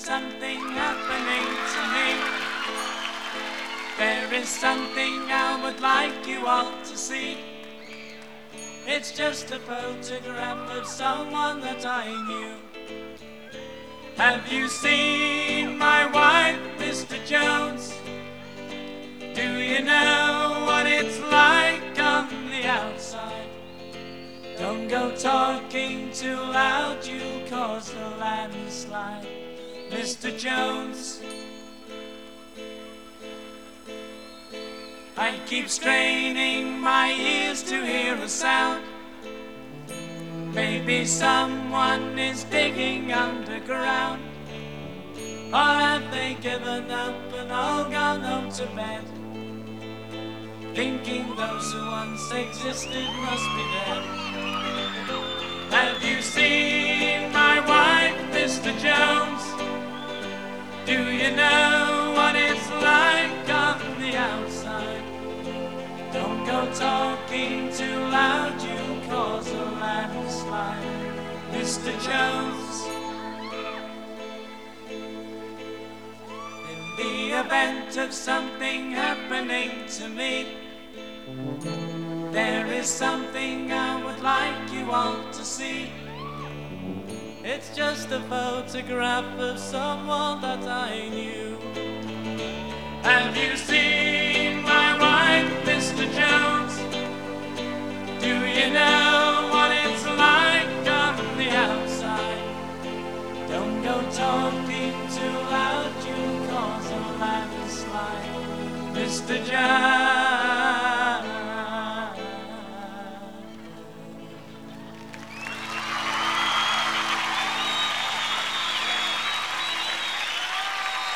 something happening to me. There is something I would like you all to see. It's just a photograph of someone that I knew. Have you seen my wife, Mr. Jones? Do you know what it's like on the outside? Don't go talking too loud, you'll cause a landslide, Mr. Jones. I keep straining my ears to hear a sound. Maybe someone is digging underground. Or have they given up and all gone home to bed, thinking those who once existed must be dead? Have you seen my wife, Mr. Jones? Do you know what it's like on the outside? Don't go talking too loud, you'll cause a landslide, Mr. Jones. In the event of something happening to me, there is something I would like you all to see. It's just a photograph of someone that I knew. Have you seen my wife, Mr. Jones? Do you know what it's like on the outside? Don't go talking too loud, you'll cause a landslide, Mr. Jones.